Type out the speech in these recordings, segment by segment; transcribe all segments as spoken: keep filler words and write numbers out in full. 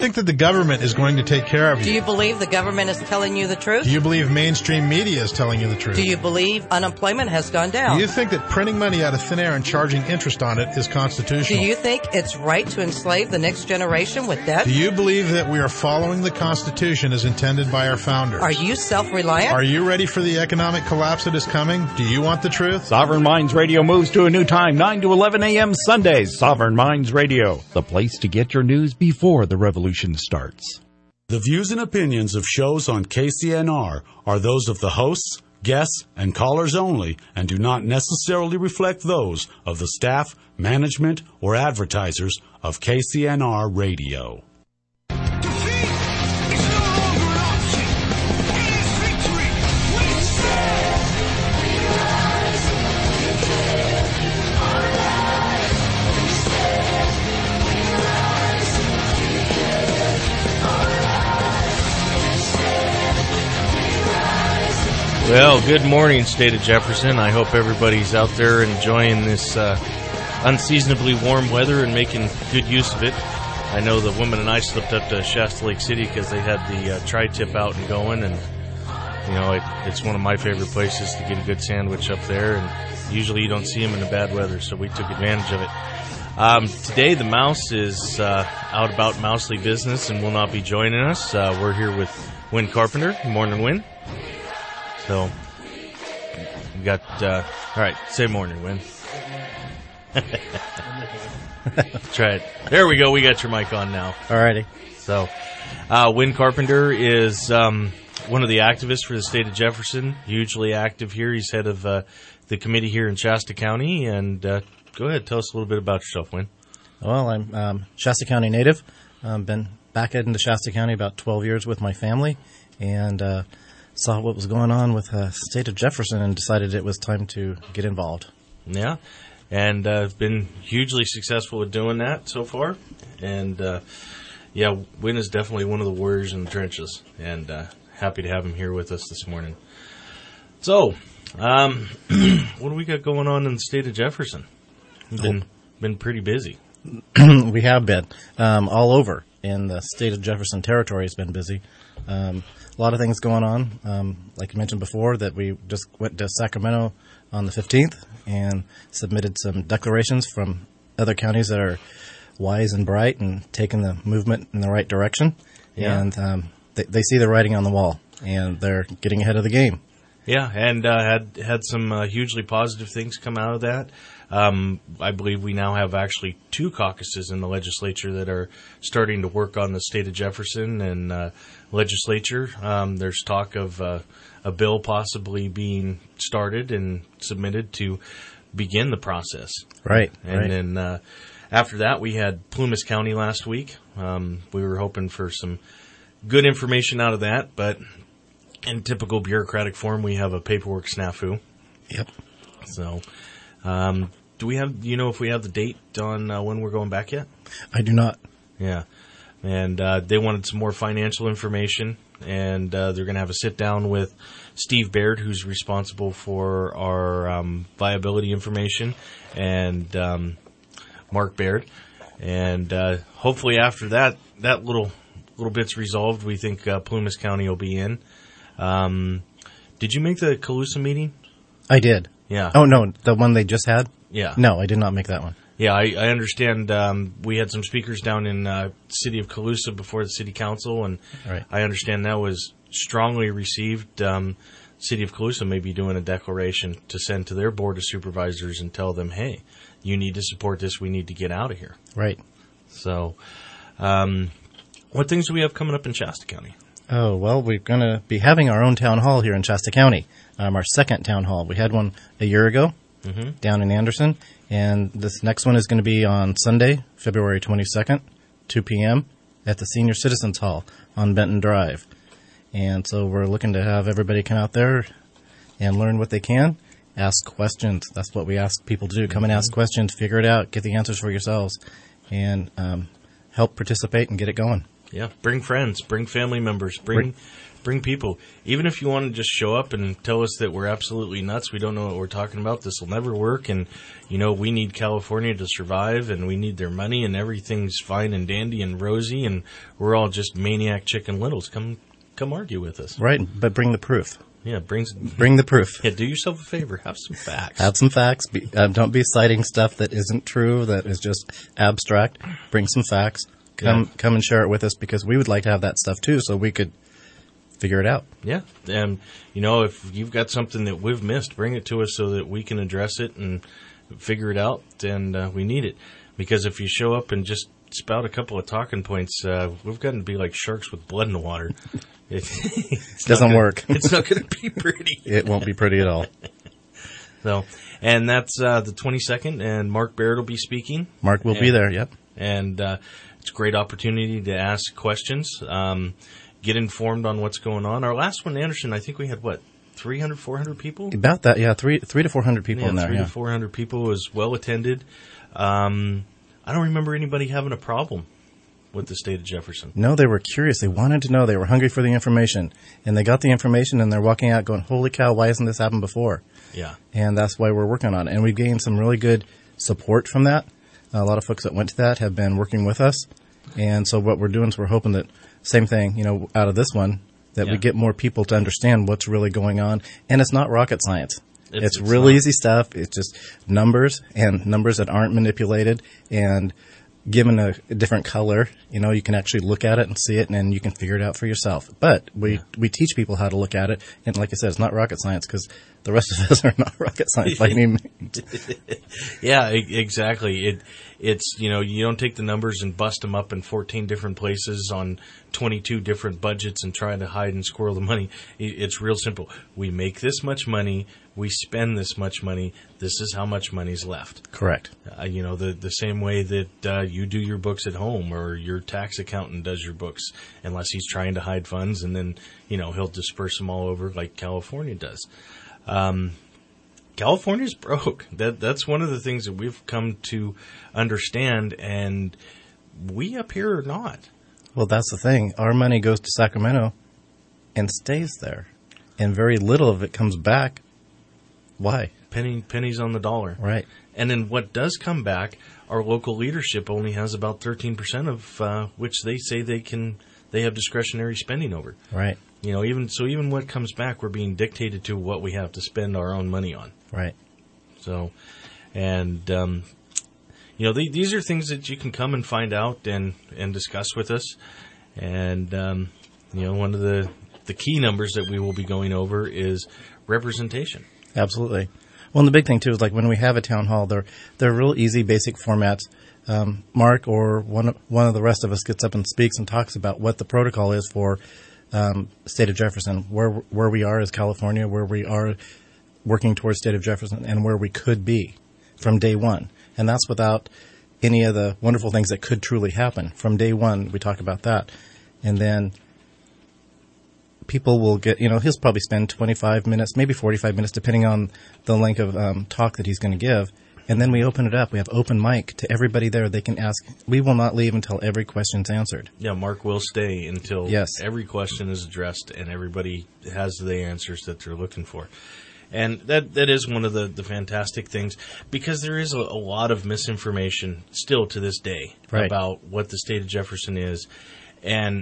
think that the government is going to take care of you? Do you believe the government is telling you the truth? Do you believe mainstream media is telling you the truth? Do you believe unemployment has gone down? Do you think that printing money out of thin air and charging interest on it is constitutional? Do you think it's right to enslave the next generation with debt? Do you believe that we are following the Constitution as intended by our founders? Are you self-reliant? Are you ready for the economic collapse that is coming? Do you want the truth? Sovereign Minds Radio moves to a new time, nine to eleven a.m. Sundays. Sovereign Minds Radio, the place to get your news before the revolution starts. The views and opinions of shows on K C N R are those of the hosts, guests, and callers only, and do not necessarily reflect those of the staff, management, or advertisers of K C N R Radio. Well, good morning, State of Jefferson. I hope everybody's out there enjoying this uh, unseasonably warm weather and making good use of it. I know the woman and I slipped up to Shasta Lake City because they had the uh, tri-tip out and going, and you know it, it's one of my favorite places to get a good sandwich up there. And usually you don't see them in the bad weather, so we took advantage of it. Um, today the mouse is uh, out about mousely business and will not be joining us. Uh, we're here with Win Carpenter. Good morning, Win. So, we got, uh, all right, say morning, Win. Try it. There we go. We got your mic on now. All righty. So, uh, Win Carpenter is um, one of the activists for the state of Jefferson, hugely active here. He's head of uh, the committee here in Shasta County. And uh, go ahead, tell us a little bit about yourself, Win. Well, I'm um, Shasta County native. I've been back into Shasta County about twelve years with my family, and uh saw what was going on with the uh, state of Jefferson and decided it was time to get involved. Yeah, and uh, been hugely successful at doing that so far. And, uh, yeah, Win is definitely one of the warriors in the trenches, and uh, happy to have him here with us this morning. So, um, what do we got going on in the state of Jefferson? We've been, been pretty busy. We have been. Um, all over in the state of Jefferson territory has been busy. Um, a lot of things going on. Um, like you mentioned before, that we just went to Sacramento on the fifteenth and submitted some declarations from other counties that are wise and bright and taking the movement in the right direction. Yeah. And um, they, they see the writing on the wall, and they're getting ahead of the game. Yeah, and uh, had had some uh, hugely positive things come out of that. Um, I believe we now have actually two caucuses in the legislature that are starting to work on the state of Jefferson and uh, legislature. Um, there's talk of uh, a bill possibly being started and submitted to begin the process. Right. And right. then uh, after that, we had Plumas County last week. Um, we were hoping for some good information out of that, but in typical bureaucratic form, we have a paperwork snafu. Yep. So, um, do we have, do you know if we have the date on uh, when we're going back yet? I do not. Yeah. And uh, they wanted some more financial information, and uh, they're going to have a sit-down with Steve Baird, who's responsible for our um, viability information, and um, Mark Baird. And uh, hopefully after that, that little little bit's resolved, we think uh, Plumas County will be in. Um, did you make the Colusa meeting? I did. Yeah. Oh, no, the one they just had? Yeah. No, I did not make that one. Yeah, I, I understand um, we had some speakers down in uh, city of Colusa before the city council, and right. I understand that was strongly received. Um, city of Colusa may be doing a declaration to send to their board of supervisors and tell them, hey, you need to support this. We need to get out of here. Right. So um, what things do we have coming up in Shasta County? Oh, well, we're going to be having our own town hall here in Shasta County, um, our second town hall. We had one a year ago mm-hmm. down in Anderson, and this next one is going to be on Sunday, February twenty-second, two p.m. at the Senior Citizens Hall on Benton Drive. And so we're looking to have everybody come out there and learn what they can, ask questions. That's what we ask people to do. Come and ask questions, figure it out, get the answers for yourselves, and um, help participate and get it going. Yeah, bring friends, bring family members, bring, bring bring people. Even if you want to just show up and tell us that we're absolutely nuts, we don't know what we're talking about, this will never work, and, you know, we need California to survive, and we need their money, and everything's fine and dandy and rosy, and we're all just maniac chicken littles. Come come argue with us. Right, but bring the proof. Yeah, brings, bring the proof. Yeah, do yourself a favor. Have some facts. Have some facts. Be, uh, don't be citing stuff that isn't true, that is just abstract. Bring some facts. Come yeah. come and share it with us, because we would like to have that stuff too, so we could figure it out. Yeah. And, you know, if you've got something that we've missed, bring it to us so that we can address it and figure it out, and uh, we need it. Because if you show up and just spout a couple of talking points, uh, we've gotten to be like sharks with blood in the water. It doesn't gonna, work. It's not going to be pretty. It won't be pretty at all. So, and that's uh, the twenty-second, and Mark Baird will be speaking. Mark will and, be there, yep. And uh, it's a great opportunity to ask questions, um, get informed on what's going on. Our last one, Anderson, I think we had, what, three hundred, four hundred people? About that, yeah, three, three to four hundred people yeah, in there. Three yeah. to four hundred people. Was well attended. Um, I don't remember anybody having a problem with the state of Jefferson. No, they were curious. They wanted to know. They were hungry for the information. And they got the information, and they're walking out going, holy cow, why hasn't this happened before? Yeah. And that's why we're working on it. And we've gained some really good support from that. A lot of folks that went to that have been working with us. And so what we're doing is we're hoping that, same thing, you know, out of this one, that yeah. we get more people to understand what's really going on. And it's not rocket science. It's, it's, it's real not. easy stuff. It's just numbers, and numbers that aren't manipulated and given a, a different color. You know, you can actually look at it and see it, and then you can figure it out for yourself. But we, yeah. we teach people how to look at it. And like I said, it's not rocket science, because the rest of us are not rocket science by any means. Yeah, exactly. It, it's, you know, you don't take the numbers and bust them up in fourteen different places on twenty-two different budgets and try to hide and squirrel the money. It's real simple. We make this much money. We spend this much money. This is how much money's left. Correct. Uh, you know, the the same way that uh, you do your books at home, or your tax accountant does your books, unless he's trying to hide funds, and then, you know, he'll disperse them all over like California does. Um, California's broke. That that's one of the things that we've come to understand, and we up here are not. Well, that's the thing. Our money goes to Sacramento and stays there, and very little of it comes back. Why? Penny, pennies on the dollar. Right. And then what does come back, our local leadership only has about thirteen percent of uh, which they say they can, they have discretionary spending over. Right. You know, even so, even what comes back, we're being dictated to what we have to spend our own money on. Right. So, and, um, you know, they, these are things that you can come and find out and, and discuss with us. And, um, you know, one of the, the key numbers that we will be going over is representation. Absolutely. Well, and the big thing, too, is like when we have a town hall, they're, they're real easy, basic formats. Um, Mark or one, one of the rest of us gets up and speaks and talks about what the protocol is for um, state of Jefferson, where where we are as California, where we are working towards state of Jefferson, and where we could be from day one. And that's without any of the wonderful things that could truly happen. From day one, we talk about that. And then people will get, you know, he'll probably spend twenty-five minutes, maybe forty-five minutes, depending on the length of um, talk that he's going to give. And then we open it up. We have open mic to everybody there. They can ask. We will not leave until every question's answered. Yeah, Mark will stay until yes. every question is addressed and everybody has the answers that they're looking for. And that that is one of the, the fantastic things, because there is a, a lot of misinformation still to this day right. about what the state of Jefferson is. And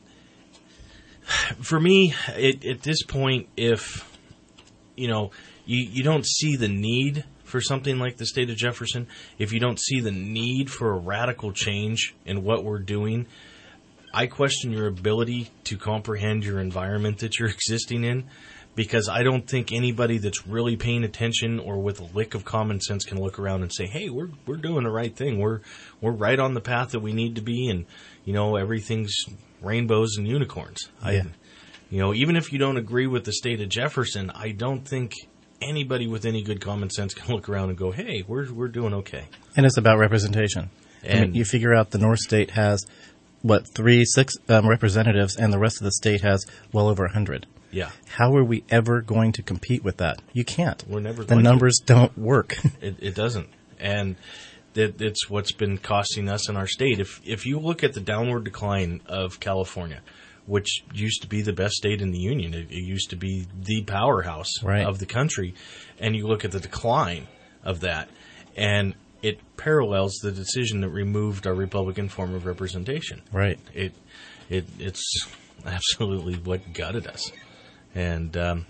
for me, it, at this point, if, you know, you, you don't see the need for something like the state of Jefferson, if you don't see the need for a radical change in what we're doing, I question your ability to comprehend your environment that you're existing in, because I don't think anybody that's really paying attention or with a lick of common sense can look around and say, hey, we're we're doing the right thing. We're we're right on the path that we need to be, and, you know, everything's rainbows and unicorns. Yeah. I, you know, even if you don't agree with the state of Jefferson, I don't think anybody with any good common sense can look around and go, hey, we're we're doing okay. And it's about representation. And I mean, you figure out the North State has, what, three, six um, representatives, and the rest of the state has well over one hundred. Yeah. How are we ever going to compete with that? You can't. We're never the going numbers to. don't work. It, it doesn't. And That it's what's been costing us in our state. If if you look at the downward decline of California, which used to be the best state in the union, it, it used to be the powerhouse right. of the country, and you look at the decline of that, and it parallels the decision that removed our Republican form of representation. Right. It it it's absolutely what gutted us, and um,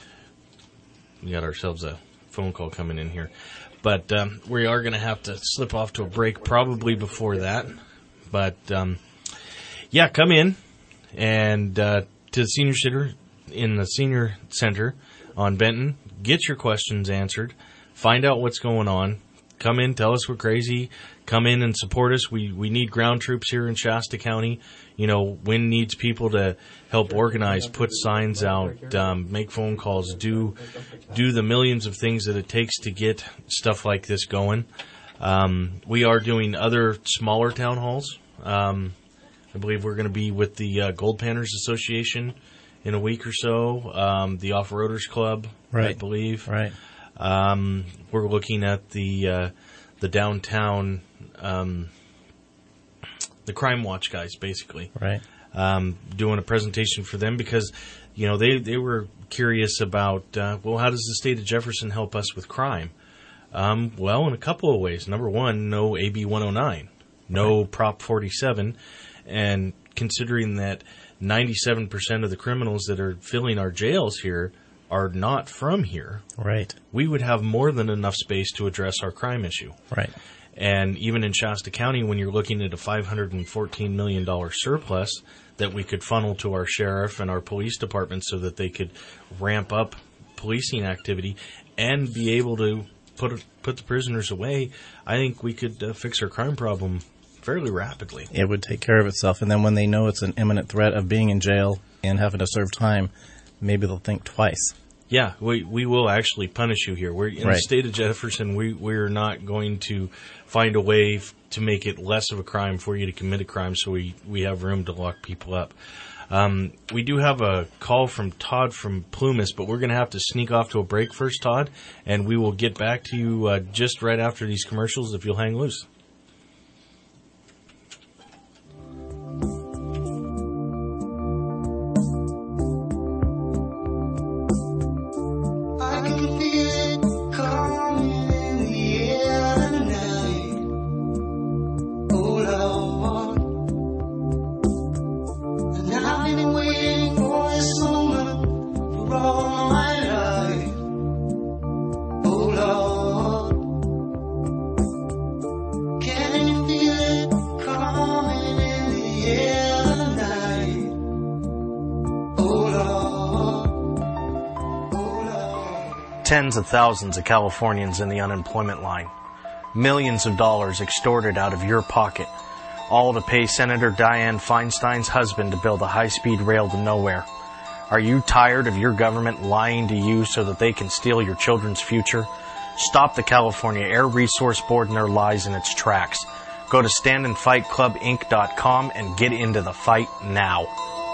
we got ourselves a phone call coming in here. But um, we are going to have to slip off to a break probably before that. But, um, yeah, come in and uh, to the senior center in the senior center on Benton. Get your questions answered. Find out what's going on. Come in, tell us we're crazy. Come in and support us. We we need ground troops here in Shasta County. You know, Wynn needs people to help organize, put signs out, um, make phone calls, do do the millions of things that it takes to get stuff like this going. Um, we are doing other smaller town halls. Um, I believe we're going to be with the uh, Gold Panners Association in a week or so, um, the Off-Roaders Club, right. I believe. Right. Um, we're looking at the uh, the downtown, um, the Crime Watch guys, basically. Right. Um, doing a presentation for them because, you know, they, they were curious about, uh, well, how does the state of Jefferson help us with crime? Um, well, in a couple of ways. Number one, no A B one oh nine, no right. Prop forty-seven, and considering that ninety-seven percent of the criminals that are filling our jails here are not from here, right? We would have more than enough space to address our crime issue. Right. And even in Shasta County, when you're looking at a five hundred fourteen million dollars surplus that we could funnel to our sheriff and our police department so that they could ramp up policing activity and be able to put put the prisoners away, I think we could uh, fix our crime problem fairly rapidly. It would take care of itself. And then when they know it's an imminent threat of being in jail and having to serve time, maybe they'll think twice. Yeah, we we will actually punish you here. We're in right. the state of Jefferson. We we're not going to find a way f- to make it less of a crime for you to commit a crime, so we, we have room to lock people up. Um, we do have a call from Todd from Plumas, but we're going to have to sneak off to a break first, Todd, and we will get back to you uh, just right after these commercials if you'll hang loose. Tens of thousands of Californians in the unemployment line. Millions of dollars extorted out of your pocket. All to pay Senator Dianne Feinstein's husband to build a high-speed rail to nowhere. Are you tired of your government lying to you so that they can steal your children's future? Stop the California Air Resource Board and their lies in its tracks. Go to stand and fight club inc dot com and get into the fight now.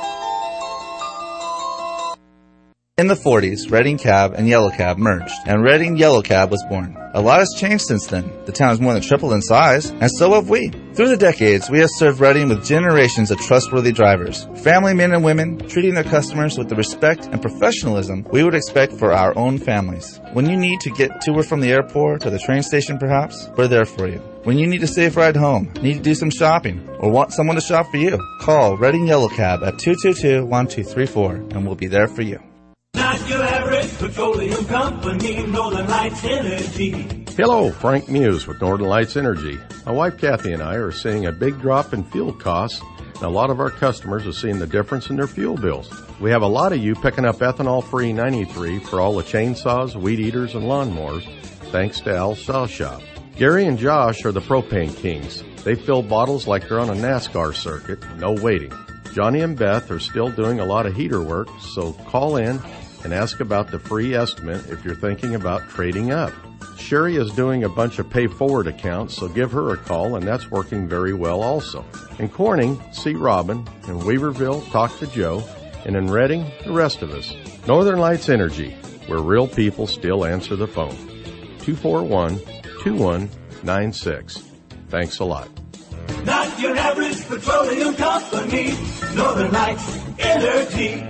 In the forties, Redding Cab and Yellow Cab merged, and Redding Yellow Cab was born. A lot has changed since then. The town has more than tripled in size, and so have we. Through the decades, we have served Redding with generations of trustworthy drivers, family men and women, treating their customers with the respect and professionalism we would expect for our own families. When you need to get to or from the airport or the train station perhaps, we're there for you. When you need a safe ride home, need to do some shopping, or want someone to shop for you, call Redding Yellow Cab at two two two, one two three four, and we'll be there for you. Not your average petroleum company, Northern Lights Energy. Hello, Frank Muse with Northern Lights Energy. My wife Kathy and I are seeing a big drop in fuel costs, and a lot of our customers are seeing the difference in their fuel bills. We have a lot of you picking up ethanol-free ninety-three for all the chainsaws, weed eaters, and lawnmowers, thanks to Al's Saw Shop. Gary and Josh are the propane kings. They fill bottles like they're on a NASCAR circuit, no waiting. Johnny and Beth are still doing a lot of heater work, so call in and ask about the free estimate if you're thinking about trading up. Sherry is doing a bunch of pay-forward accounts, so give her a call, and that's working very well also. In Corning, see Robin. In Weaverville, talk to Joe. And in Redding, the rest of us. Northern Lights Energy, where real people still answer the phone. two four one, two one nine six. Thanks a lot. Not your average petroleum company. Northern Lights Energy.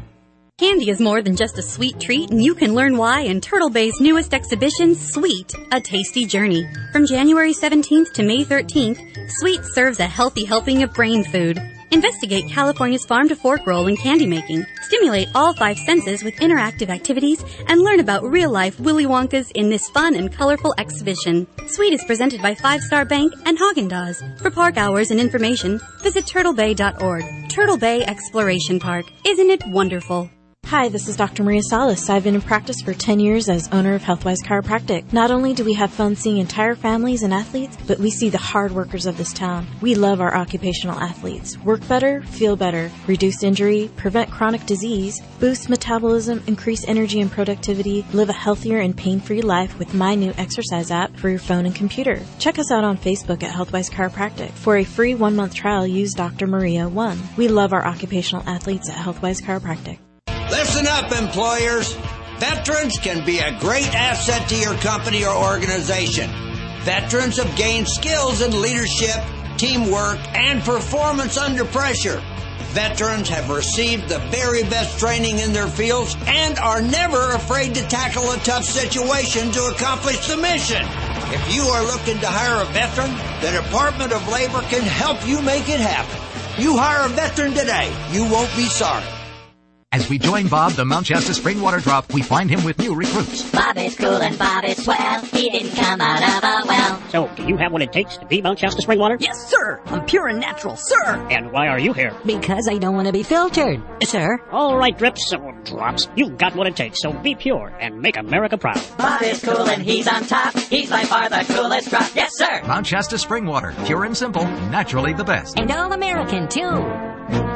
Candy is more than just a sweet treat, and you can learn why in Turtle Bay's newest exhibition, Sweet, A Tasty Journey. From January seventeenth to May thirteenth, Sweet serves a healthy helping of brain food. Investigate California's farm-to-fork role in candy making, stimulate all five senses with interactive activities, and learn about real-life Willy Wonkas in this fun and colorful exhibition. Sweet is presented by Five Star Bank and Haagen-Dazs. For park hours and information, visit turtle bay dot org. Turtle Bay Exploration Park. Isn't it wonderful? Hi, this is Doctor Maria Salas. I've been in practice for ten years as owner of Healthwise Chiropractic. Not only do we have fun seeing entire families and athletes, but we see the hard workers of this town. We love our occupational athletes. Work better, feel better, reduce injury, prevent chronic disease, boost metabolism, increase energy and productivity, live a healthier and pain-free life with my new exercise app for your phone and computer. Check us out on Facebook at Healthwise Chiropractic. For a free one-month trial, use Doctor Maria one. We love our occupational athletes at Healthwise Chiropractic. Listen up, employers. Veterans can be a great asset to your company or organization. Veterans have gained skills in leadership, teamwork, and performance under pressure. Veterans have received the very best training in their fields and are never afraid to tackle a tough situation to accomplish the mission. If you are looking to hire a veteran, the Department of Labor can help you make it happen. You hire a veteran today. You won't be sorry. As we join Bob, the Mount Shasta Spring Water Drop, we find him with new recruits. Bob is cool and Bob is swell. He didn't come out of a well. So, do you have what it takes to be Mount Shasta Spring Water? Yes, sir. I'm pure and natural, sir. And why are you here? Because I don't want to be filtered, sir. All right, Drips, or Drops. You've got what it takes, so be pure and make America proud. Bob is cool and he's on top. He's by far the coolest drop. Yes, sir. Mount Shasta Spring Water. Pure and simple. Naturally the best. And all American, too.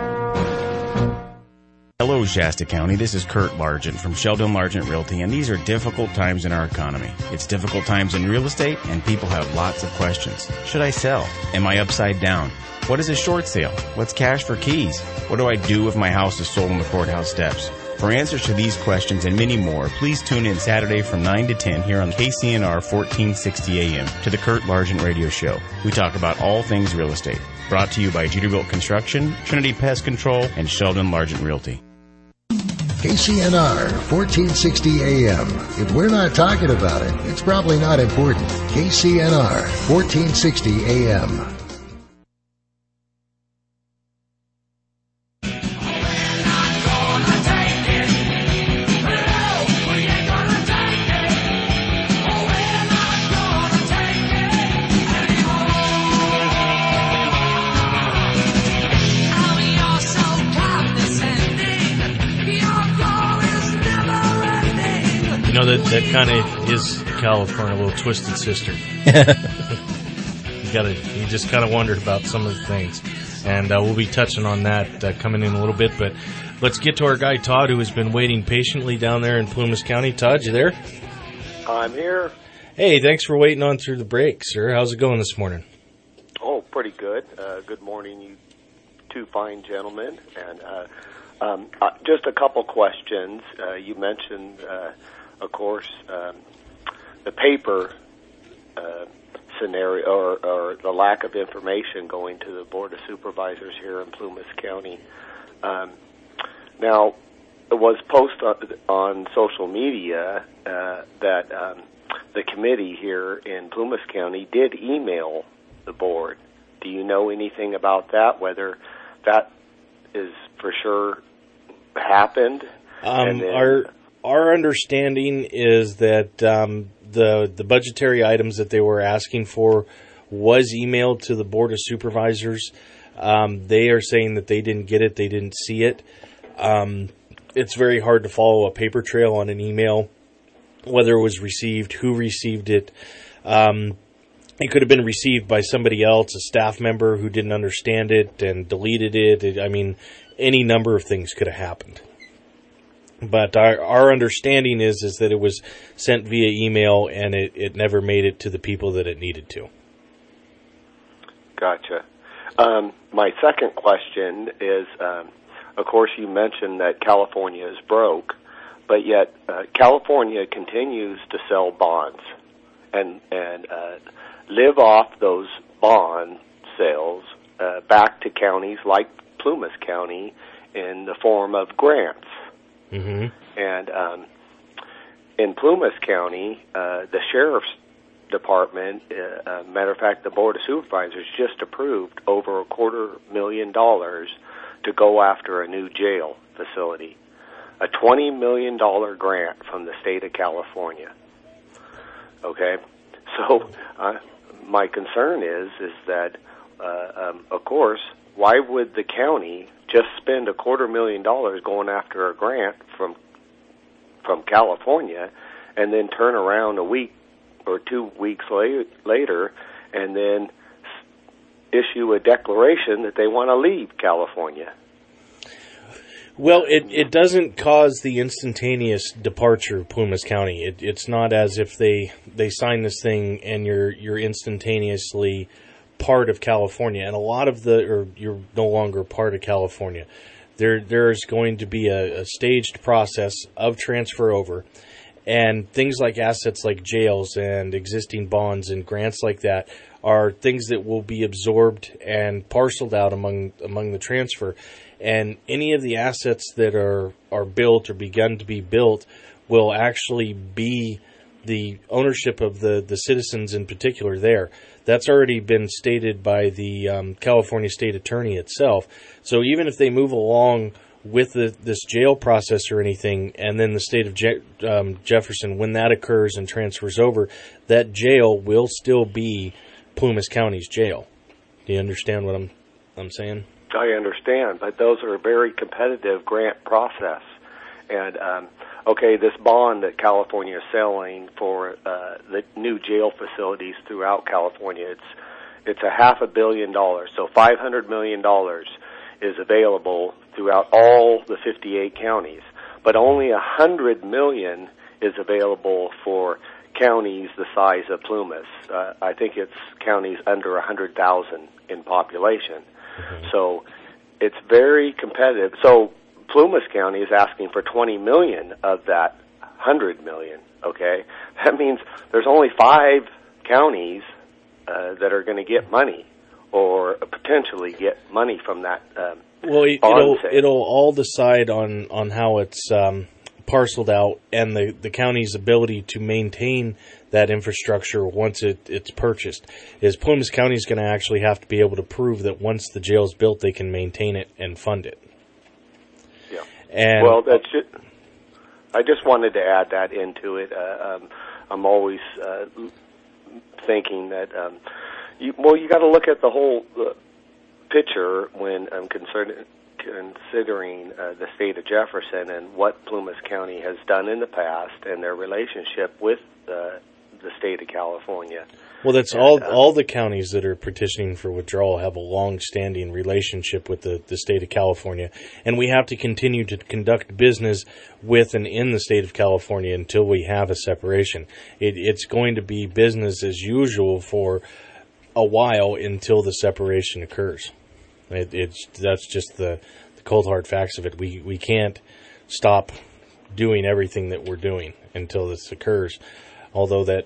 Hello, Shasta County. This is Kurt Largent from Sheldon Largent Realty, and these are difficult times in our economy. It's difficult times in real estate, and people have lots of questions. Should I sell? Am I upside down? What is a short sale? What's cash for keys? What do I do if my house is sold on the courthouse steps? For answers to these questions and many more, please tune in Saturday from nine to ten here on K C N R fourteen sixty A M to the Kurt Largent Radio Show. We talk about all things real estate. Brought to you by Jeterbilt Construction, Trinity Pest Control, and Sheldon Largent Realty. K C N R fourteen sixty A M. If we're not talking about it, it's probably not important. K C N R fourteen sixty A M. You know, that, that kind of is California, a little Twisted Sister. you gotta, you just kind of wondered about some of the things. And uh, we'll be touching on that uh, coming in a little bit. But let's get to our guy, Todd, who has been waiting patiently down there in Plumas County. Todd, you there? I'm here. Hey, thanks for waiting on through the break, sir. How's it going this morning? Oh, pretty good. Uh, good morning, you two fine gentlemen. And uh, um, uh, just a couple questions. Uh, you mentioned... Uh, Of course, um, the paper uh, scenario or, or the lack of information going to the Board of Supervisors here in Plumas County. Um, now, it was posted on, on social media uh, that um, the committee here in Plumas County did email the board. Do you know anything about that, whether that is for sure happened? Um, and then, our our understanding is that um, the the budgetary items that they were asking for was emailed to the Board of Supervisors. Um, they are saying that they didn't get it, they didn't see it. Um, it's very hard to follow a paper trail on an email, whether it was received, who received it. Um, it could have been received by somebody else, a staff member who didn't understand it and deleted it. it I mean, any number of things could have happened. But our, our understanding is is that it was sent via email and it, it never made it to the people that it needed to. Gotcha. Um, my second question is, um, of course, you mentioned that California is broke, but yet uh, California continues to sell bonds, and and uh, live off those bond sales uh, back to counties like Plumas County in the form of grants. Mm-hmm. And um, in Plumas County, uh, the sheriff's department, uh, uh, matter of fact, the Board of Supervisors just approved over a quarter million dollars to go after a new jail facility. A twenty million dollars grant from the state of California. Okay? So uh, my concern is, is that, uh, um, of course, why would the county just spend a quarter million dollars going after a grant from from California and then turn around a week or two weeks la- later and then issue a declaration that they want to leave California? Well, it, it doesn't cause the instantaneous departure of Plumas County. It, it's not as if they, they sign this thing and you're you're instantaneously part of California. And a lot of the, or you're no longer part of California. There there's going to be a, a staged process of transfer over, and things like assets like jails and existing bonds and grants like that are things that will be absorbed and parceled out among among the transfer. And any of the assets that are, are built or begun to be built will actually be the ownership of the, the citizens in particular there. That's already been stated by the um, California State Attorney itself. So even if they move along with the, this jail process or anything, and then the state of Je- um, Jefferson, when that occurs and transfers over, that jail will still be Plumas County's jail. Do you understand what I'm I'm saying? I understand, but those are a very competitive grant process. And, um, okay, this bond that California is selling for uh, the new jail facilities throughout California, it's it's a half a billion dollars. So five hundred million dollars is available throughout all the fifty-eight counties. But only one hundred million dollars is available for counties the size of Plumas. Uh, I think it's counties under one hundred thousand in population. Mm-hmm. So it's very competitive. So Plumas County is asking for twenty million dollars of that one hundred million dollars, okay? That means there's only five counties uh, that are going to get money or potentially get money from that um, well, it, bond it'll, sale. it'll all decide on, on how it's um, parceled out and the, the county's ability to maintain that infrastructure once it, it's purchased. Is Plumas County is going to actually have to be able to prove that once the jail's built, they can maintain it and fund it. Yeah. And well, that's it. I just wanted to add that into it. Uh, um, I'm always uh, thinking that, um, you, well, you got to look at the whole uh, picture when I'm concerned. Considering uh, the state of Jefferson and what Plumas County has done in the past and their relationship with uh, the state of California. Well, that's and, all. Uh, all the counties that are petitioning for withdrawal have a long-standing relationship with the, the state of California, and we have to continue to conduct business with and in the state of California until we have a separation. It, it's going to be business as usual for a while until the separation occurs. It, it's that's just the, the cold hard facts of it. We we can't stop doing everything that we're doing until this occurs. Although that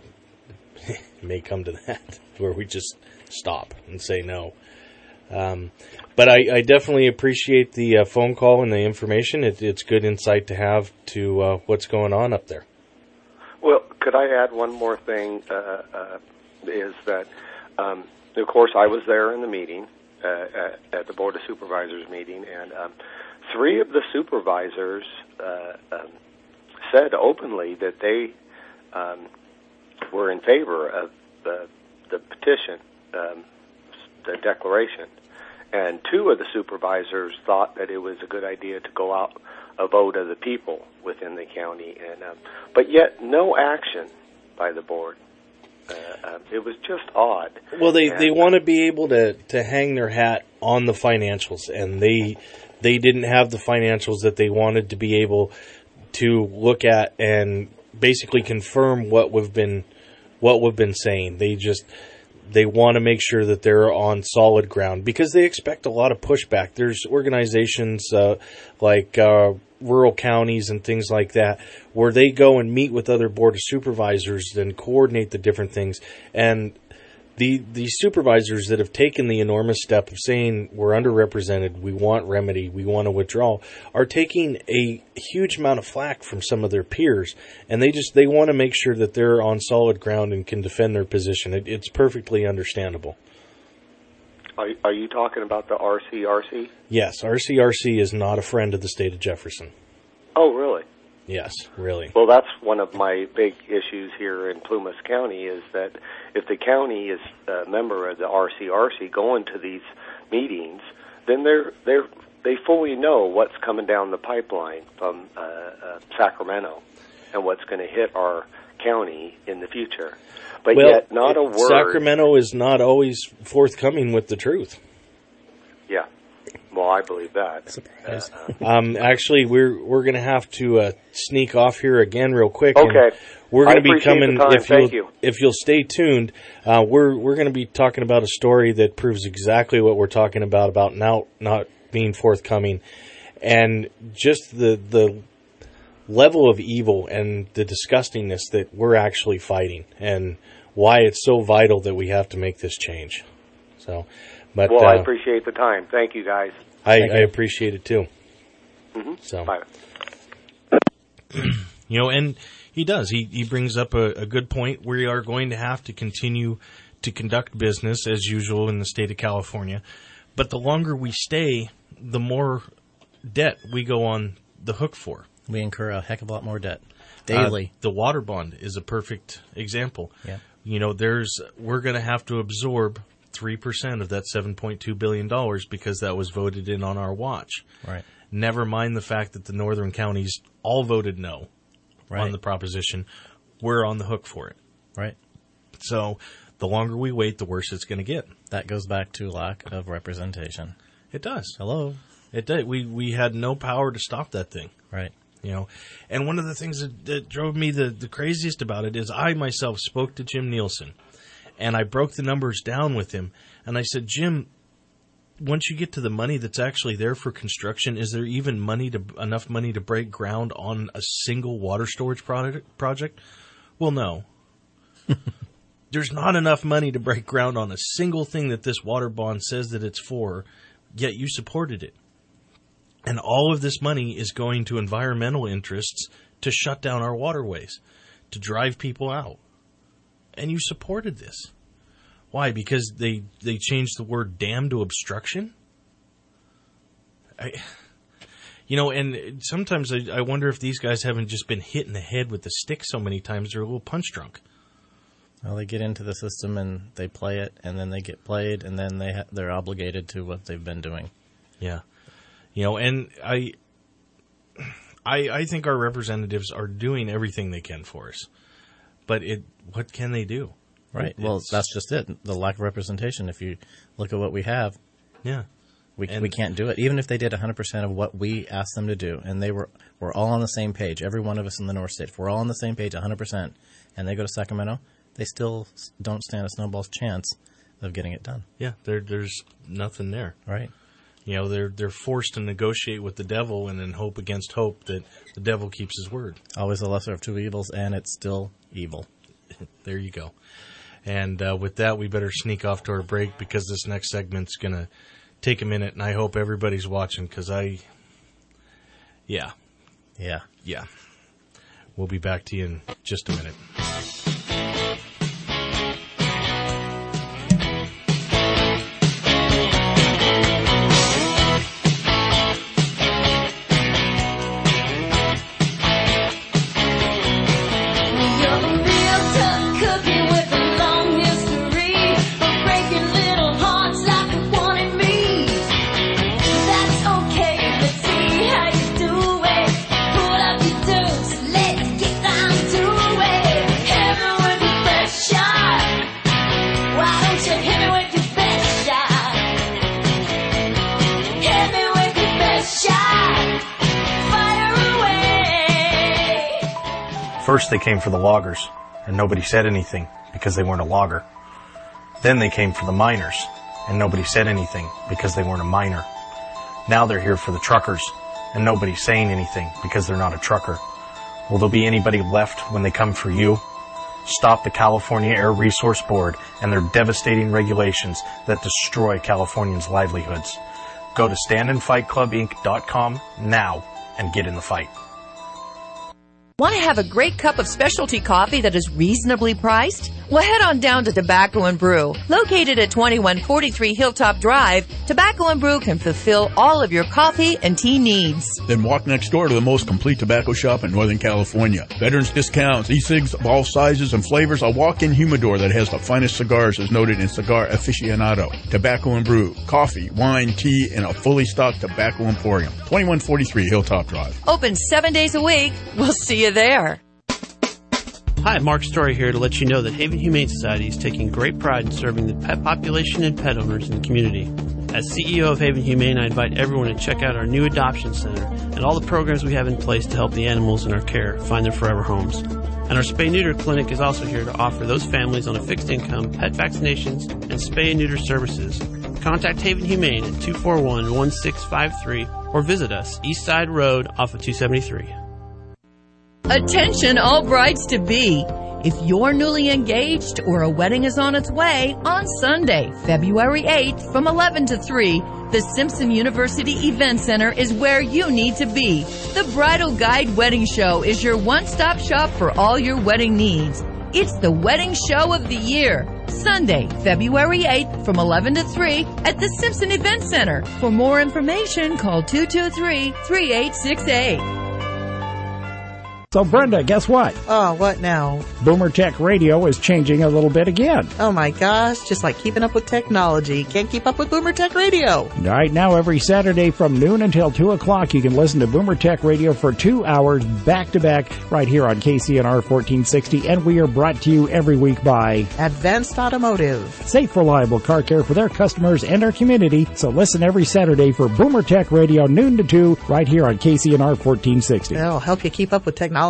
may come to that where we just stop and say no. Um, but I, I definitely appreciate the uh, phone call and the information. It, it's good insight to have to uh, what's going on up there. Well, could I add one more thing? Uh, uh, is that um, of course I was there in the meeting. Uh, at, at the Board of Supervisors meeting, and um, three of the supervisors uh, um, said openly that they um, were in favor of the, the petition, um, the declaration, and two of the supervisors thought that it was a good idea to go out a vote of the people within the county, and um, but yet no action by the board. Uh, um, it was just odd. Well, they, and, they want to be able to, to hang their hat on the financials, and they they didn't have the financials that they wanted to be able to look at and basically confirm what we've been what we've been saying. They just they want to make sure that they're on solid ground because they expect a lot of pushback. There's organizations uh, like uh, rural counties and things like that where they go and meet with other board of supervisors and coordinate the different things. And the the supervisors that have taken the enormous step of saying we're underrepresented, we want remedy, we want to withdraw, are taking a huge amount of flack from some of their peers, and they just they want to make sure that they're on solid ground and can defend their position. It, it's perfectly understandable. Are, are you talking about the R C R C? Yes, R C R C is not a friend of the state of Jefferson. Oh, really? Yes, really. Well, that's one of my big issues here in Plumas County is that if the county is a member of the R C R C going to these meetings, then they're they're they fully know what's coming down the pipeline from uh, uh, Sacramento and what's going to hit our county in the future. But well, yet, not a word. Sacramento is not always forthcoming with the truth. Yeah. Well, I believe that. Surprise. Uh, um, actually, we're we're going to have to uh, sneak off here again real quick. Okay. And we're going to be coming. The time. If you'll, Thank you. if you'll stay tuned, uh, we're we're going to be talking about a story that proves exactly what we're talking about about now not being forthcoming, and just the the level of evil and the disgustingness that we're actually fighting, and why it's so vital that we have to make this change. So. But, well, uh, I appreciate the time. Thank you, guys. I, Thank I you. appreciate it, too. Mm-hmm. So, Bye. You know, and he does. He he brings up a, a good point. We are going to have to continue to conduct business as usual in the state of California. But the longer we stay, the more debt we go on the hook for. We incur a heck of a lot more debt daily. Uh, the water bond is a perfect example. Yeah. You know, there's we're going to have to absorb three percent of that seven point two billion dollars because that was voted in on our watch. Right. Never mind the fact that the northern counties all voted no right. on the proposition. We're on the hook for it. Right. So the longer we wait, the worse it's going to get. That goes back to lack of representation. It does. Hello. It did. We we had no power to stop that thing. Right. You know, and one of the things that, that drove me the, the craziest about it is I myself spoke to Jim Nielsen. And I broke the numbers down with him. And I said, Jim, once you get to the money that's actually there for construction, is there even money to enough money to break ground on a single water storage product, project? Well, no. There's not enough money to break ground on a single thing that this water bond says that it's for, yet you supported it. And all of this money is going to environmental interests to shut down our waterways, to drive people out. And you supported this. Why? Because they, they changed the word dam to obstruction? I, you know, and sometimes I, I wonder if these guys haven't just been hit in the head with the stick so many times they're a little punch drunk. Well, they get into the system and they play it, and then they get played, and then they ha- they're obligated to what they've been doing. Yeah. You know, and I, I, I think our representatives are doing everything they can for us. But it, what can they do? Right. Well, it's, that's just it. The lack of representation. If you look at what we have, yeah, we and we can't do it. Even if they did one hundred percent of what we asked them to do, and they were we're all on the same page. Every one of us in the North States, we're all on the same page, one hundred percent. And they go to Sacramento, they still don't stand a snowball's chance of getting it done. Yeah, there, there's nothing there. Right. You know, they're they're forced to negotiate with the devil, and then hope against hope that the devil keeps his word. Always the lesser of two evils, and it's still evil. There you go. And uh, with that, we better sneak off to our break because this next segment's going to take a minute, and I hope everybody's watching because I, yeah. Yeah. Yeah. We'll be back to you in just a minute. First they came for the loggers, and nobody said anything because they weren't a logger. Then they came for the miners, and nobody said anything because they weren't a miner. Now they're here for the truckers, and nobody's saying anything because they're not a trucker. Will there be anybody left when they come for you? Stop the California Air Resource Board and their devastating regulations that destroy Californians' livelihoods. Go to stand and fight club inc dot com now and get in the fight. Want to have a great cup of specialty coffee that is reasonably priced? Well, head on down to Tobacco and Brew. Located at twenty-one forty-three Hilltop Drive, Tobacco and Brew can fulfill all of your coffee and tea needs. Then walk next door to the most complete tobacco shop in Northern California. Veterans discounts, e-cigs of all sizes and flavors, a walk-in humidor that has the finest cigars as noted in Cigar Aficionado. Tobacco and Brew, coffee, wine, tea, and a fully stocked tobacco emporium. twenty-one forty-three Hilltop Drive. Open seven days a week. We'll see you there. Hi, Mark Story here to let you know that Haven Humane Society is taking great pride in serving the pet population and pet owners in the community. As C E O of Haven Humane, I invite everyone to check out our new adoption center and all the programs we have in place to help the animals in our care find their forever homes. And our spay-neuter clinic is also here to offer those families on a fixed income pet vaccinations and spay and neuter services. Contact Haven Humane at two four one, one six five three or visit us East Side Road off of two seventy-three. Attention all brides-to-be. If you're newly engaged or a wedding is on its way, on Sunday, February eighth from eleven to three, the Simpson University Event Center is where you need to be. The Bridal Guide Wedding Show is your one-stop shop for all your wedding needs. It's the wedding show of the year. Sunday, February eighth from eleven to three at the Simpson Event Center. For more information, call two two three, three eight six eight. So, Brenda, guess what? Oh, what now? Boomer Tech Radio is changing a little bit again. Oh, my gosh. Just like keeping up with technology. Can't keep up with Boomer Tech Radio. Right now, every Saturday from noon until two o'clock, you can listen to Boomer Tech Radio for two hours back-to-back right here on K C N R fourteen sixty. And we are brought to you every week by Advanced Automotive. Safe, reliable car care for their customers and our community. So listen every Saturday for Boomer Tech Radio, noon to two, right here on K C N R fourteen sixty. That'll help you keep up with technology.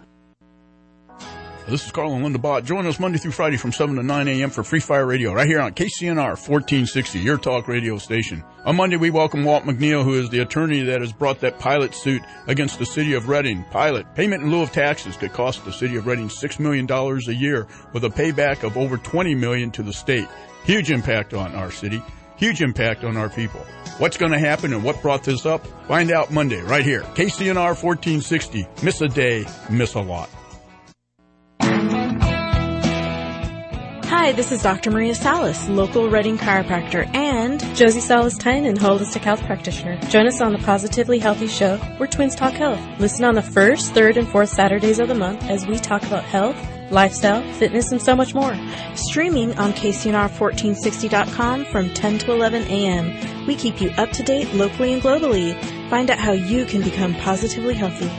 This is Carl and Linda Bott. Join us Monday through Friday from seven to nine a.m. for Free Fire Radio right here on K C N R fourteen sixty, your talk radio station. On Monday, we welcome Walt McNeil, who is the attorney that has brought that pilot suit against the city of Reading. Pilot, payment in lieu of taxes could cost the city of Reading six million dollars a year with a payback of over twenty million dollars to the state. Huge impact on our city. Huge impact on our people. What's going to happen and what brought this up? Find out Monday right here. K C N R fourteen sixty. Miss a day, miss a lot. Hi, this is Doctor Maria Salas, local Reading chiropractor, and Josie Salas-Tynan, holistic health practitioner. Join us on the Positively Healthy Show, where twins talk health. Listen on the first, third, and fourth Saturdays of the month as we talk about health, lifestyle, fitness, and so much more. Streaming on K C N R fourteen sixty dot com from ten to eleven a.m. We keep you up to date locally and globally. Find out how you can become positively healthy.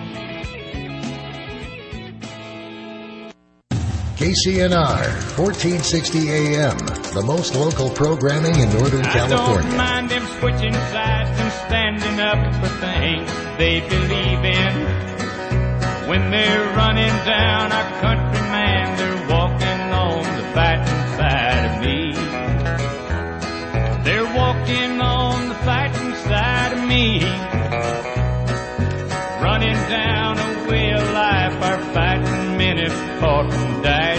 K C N R fourteen sixty A M, the most local programming in Northern I California. don't mind them switching sides and standing up for things they believe in. When they're running down our country, man, they're walking on the fighting side of me. They're walking on the fighting side of me. Running down a way of life our fighting men have fought and died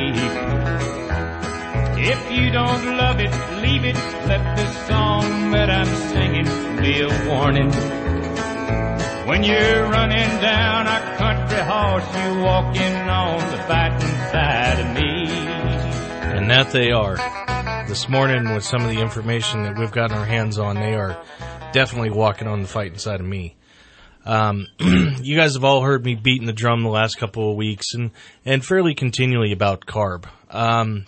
to keep. If you don't love it, leave it. Let this song that I'm singing be a warning. When you're running down our country horse, you're walking on the fighting side of me. And that they are. This morning, with some of the information that we've gotten our hands on, they are definitely walking on the fighting side of me. Um, you guys have all heard me beating the drum the last couple of weeks and, and fairly continually about CARB. Um,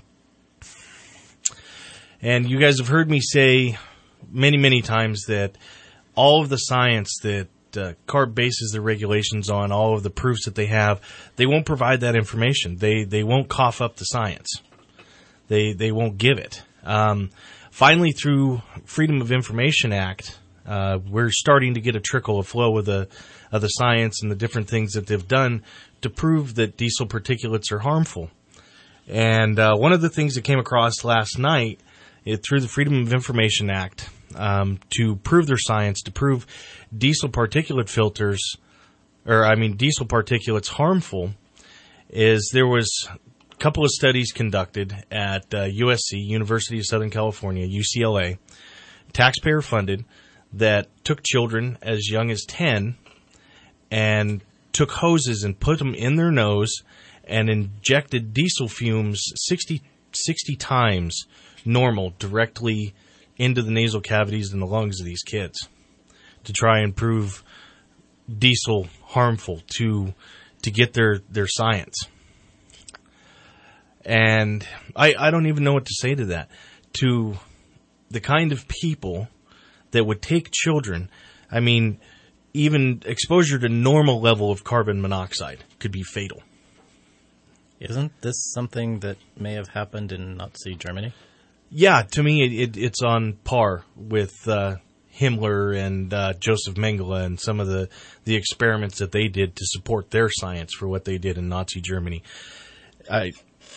and you guys have heard me say many, many times that all of the science that uh, CARB bases their regulations on, all of the proofs that they have, they won't provide that information. They they won't cough up the science. They they won't give it. Um, finally, through Freedom of Information Act, Uh, we're starting to get a trickle of flow of the of the science and the different things that they've done to prove that diesel particulates are harmful. And uh, one of the things that came across last night it, through the Freedom of Information Act um, to prove their science, to prove diesel particulate filters, or I mean diesel particulates harmful, is there was couple of studies conducted at uh, U S C, University of Southern California, U C L A, taxpayer funded, that took children as young as ten and took hoses and put them in their nose and injected diesel fumes sixty, sixty times normal directly into the nasal cavities and the lungs of these kids to try and prove diesel harmful to to get their, their science. And I, I don't even know what to say to that. To the kind of people that would take children, I mean, even exposure to normal level of carbon monoxide could be fatal. Isn't this something that may have happened in Nazi Germany? Yeah, to me, it, it, it's on par with uh, Himmler and uh, Joseph Mengele and some of the, the experiments that they did to support their science for what they did in Nazi Germany. I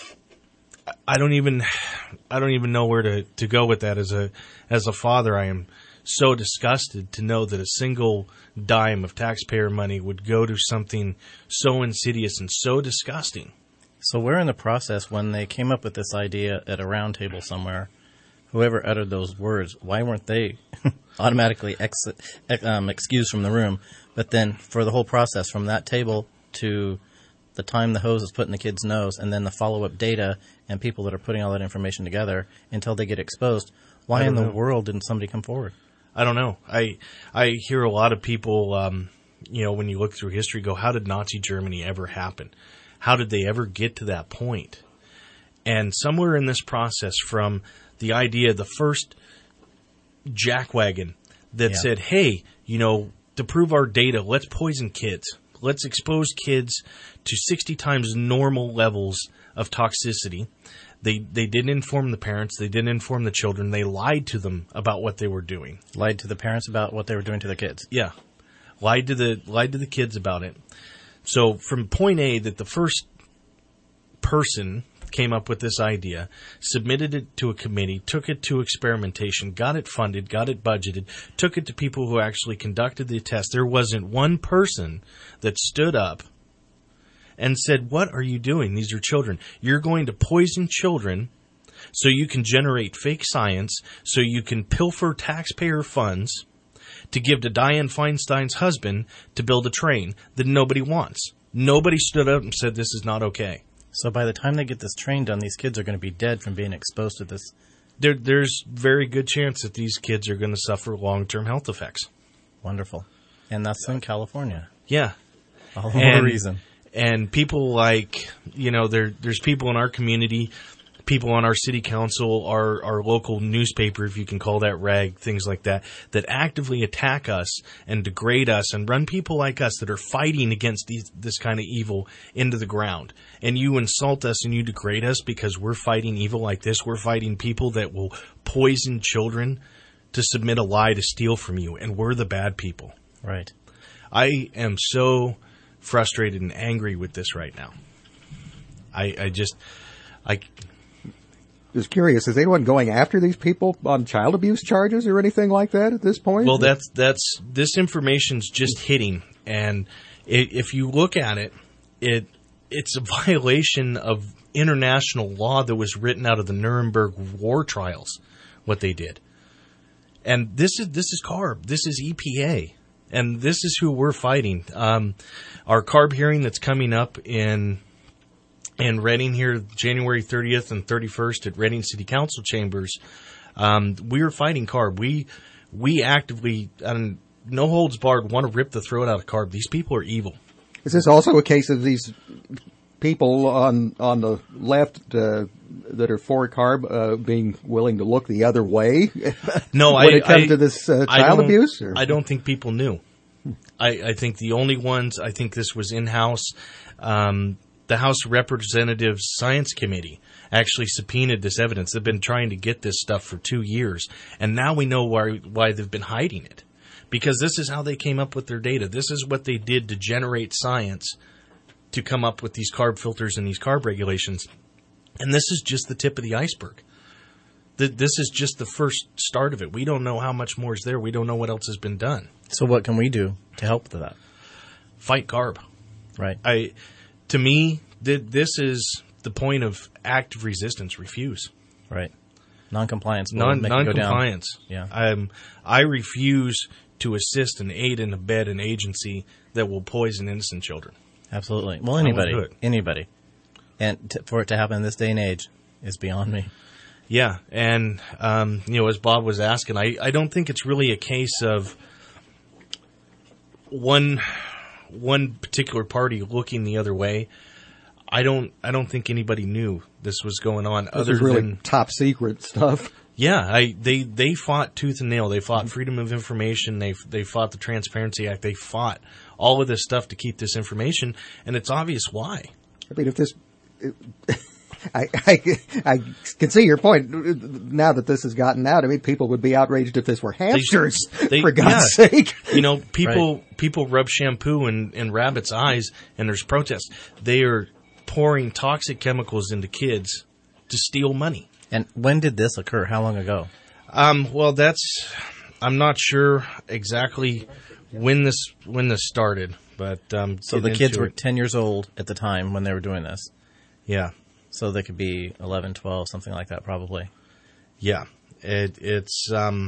I don't even I don't even know where to, to go with that. As a as a father, I am so disgusted to know that a single dime of taxpayer money would go to something so insidious and so disgusting. So where in the process, when they came up with this idea at a round table somewhere, whoever uttered those words, why weren't they automatically ex- um, excused from the room? But then for the whole process, from that table to the time the hose is put in the kid's nose, and then the follow-up data and people that are putting all that information together until they get exposed, why in the know. world didn't somebody come forward? I don't know. I I hear a lot of people, um, you know, when you look through history, go, how did Nazi Germany ever happen? How did they ever get to that point? And somewhere in this process, from the idea, the first jackwagon that yeah. said, hey, you know, to prove our data, let's poison kids. Let's expose kids to sixty times normal levels of toxicity. They they didn't inform the parents. They didn't inform the children. They lied to them about what they were doing. Lied to the parents about what they were doing to the kids. Yeah. Lied to the lied to the kids about it. So from point A, that the first person came up with this idea, submitted it to a committee, took it to experimentation, got it funded, got it budgeted, took it to people who actually conducted the test. There wasn't one person that stood up and said, what are you doing? These are children. You're going to poison children so you can generate fake science, so you can pilfer taxpayer funds to give to Dianne Feinstein's husband to build a train that nobody wants. Nobody stood up and said this is not okay. So by the time they get this train done, these kids are going to be dead from being exposed to this. There, there's very good chance that these kids are going to suffer long-term health effects. Wonderful. And that's in California. Yeah. All the more reason. And people like, you know, there, there's people in our community, people on our city council, our, our local newspaper, if you can call that rag, things like that, that actively attack us and degrade us and run people like us that are fighting against these, this kind of evil into the ground. And you insult us and you degrade us because we're fighting evil like this. We're fighting people that will poison children to submit a lie to steal from you. And we're the bad people. Right. I am so frustrated and angry with this right now. I, I just, I... Just curious, is anyone going after these people on child abuse charges or anything like that at this point? Well, that's that's this information's just hitting, and it, if you look at it, it it's a violation of international law that was written out of the Nuremberg war trials. What they did, and this is this is CARB, this is E P A, and this is who we're fighting. Um, our CARB hearing that's coming up in. And Reading here, January thirtieth and thirty-first at Reading City Council chambers, um, we are fighting CARB. We we actively, and no holds barred, want to rip the throat out of CARB. These people are evil. Is this also a case of these people on on the left uh, that are for CARB uh, being willing to look the other way? No, when I, it comes I, to this uh, I child don't, abuse? Or? I don't think people knew. I, I think the only ones, I think this was in-house. Um, The House of Representatives Science Committee actually subpoenaed this evidence. They've been trying to get this stuff for two years, and now we know why why they've been hiding it. Because this is how they came up with their data. This is what they did to generate science to come up with these CARB filters and these CARB regulations. And this is just the tip of the iceberg. This is just the first start of it. We don't know how much more is there. We don't know what else has been done. So what can we do to help with that? Fight CARB. Right. I... To me, th- this is the point of active resistance, refuse. Right. Non-compliance. will Non, make it go down. non-compliance. Yeah. Um, I refuse to assist and aid and abet an agency that will poison innocent children. Absolutely. Well, I won't anybody. do it. Anybody. And t- for it to happen in this day and age is beyond me. Yeah, and, um, you know, as Bob was asking, I, I don't think it's really a case of one one particular party looking the other way. I don't I don't think anybody knew this was going on. This other is really than top secret stuff. Yeah, I they, they fought tooth and nail. They fought Freedom of Information. They they fought the Transparency Act. They fought all of this stuff to keep this information, and it's obvious why. I mean, if this, I, I, I can see your point. Now that this has gotten out, I mean, people would be outraged if this were hamsters. They, they, for God's yeah. sake, you know, people Right. people rub shampoo in, in rabbits' eyes, and there's protests. They are pouring toxic chemicals into kids to steal money. And when did this occur? How long ago? Um, well, that's I'm not sure exactly when this when this started, but um, So the getting kids into were it- ten years old at the time when they were doing this. Yeah. So they could be eleven, twelve, something like that probably. Yeah, it, it's um,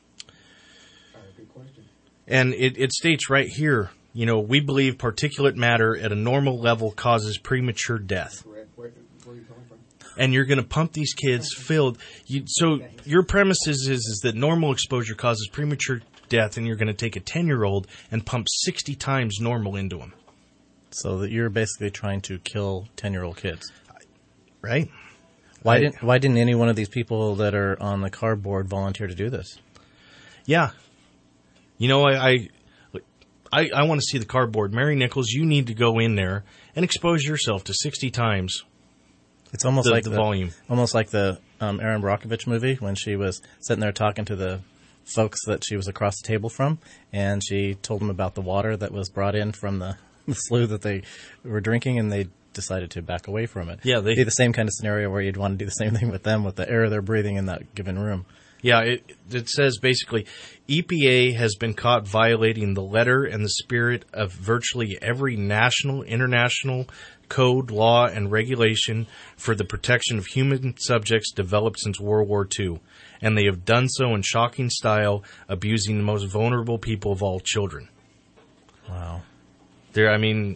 and it, it states right here, you know, we believe particulate matter at a normal level causes premature death. And you're going to pump these kids filled. You, so your premise is, is is that normal exposure causes premature death, and you're going to take a ten-year-old and pump sixty times normal into them. So that you're basically trying to kill ten-year-old kids. Right. Why I- didn't Why didn't any one of these people that are on the cardboard volunteer to do this? Yeah. You know, I I, I, I want to see the cardboard. Mary Nichols, you need to go in there and expose yourself to sixty times. It's almost the, like the, the volume. almost like the um, Aaron Brockovich movie when she was sitting there talking to the folks that she was across the table from, and she told them about the water that was brought in from the, the slough that they were drinking, and they decided to back away from it. Yeah, they- It'd be the same kind of scenario where you'd want to do the same thing with them with the air they're breathing in that given room. Yeah, it, it says basically, E P A has been caught violating the letter and the spirit of virtually every national, international code, law, and regulation for the protection of human subjects developed since World War Two. And they have done so in shocking style, abusing the most vulnerable people of all, children. Wow. There, I mean...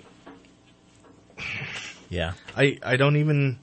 Yeah. I, I don't even...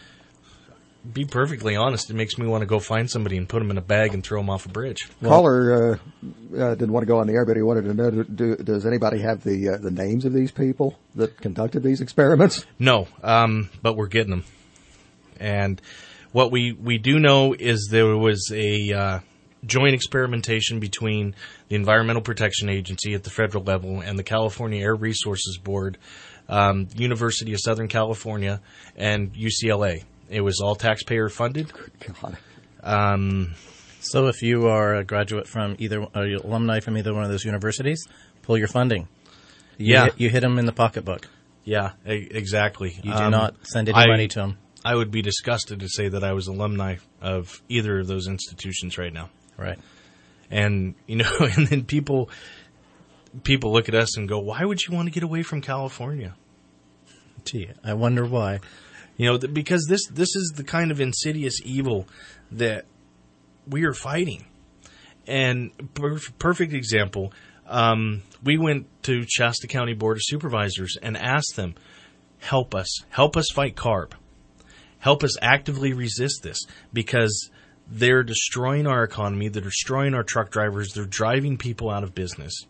Be perfectly honest, it makes me want to go find somebody and put them in a bag and throw them off a bridge. Caller uh, uh, didn't want to go on the air, but he wanted to know: do, do, does anybody have the uh, the names of these people that conducted these experiments? No, um, but we're getting them. And what we, we do know is there was a uh, joint experimentation between the Environmental Protection Agency at the federal level and the California Air Resources Board, um, University of Southern California, and U C L A. It was all taxpayer funded. God. Um, so if you are a graduate from either, or you're alumni from either one of those universities, pull your funding. You Yeah. hit, you hit them in the pocketbook. Yeah, e- exactly. You do Um, not send any I- money to them. I would be disgusted to say that I was alumni of either of those institutions right now. Right. And, you know, and then people people look at us and go, why would you want to get away from California? Gee, I wonder why. You know, th- because this this is the kind of insidious evil that we are fighting. And per- perfect example, um, we went to Shasta County Board of Supervisors and asked them, help us, help us fight CARB. Help us actively resist this, because they're destroying our economy, they're destroying our truck drivers, they're driving people out of business.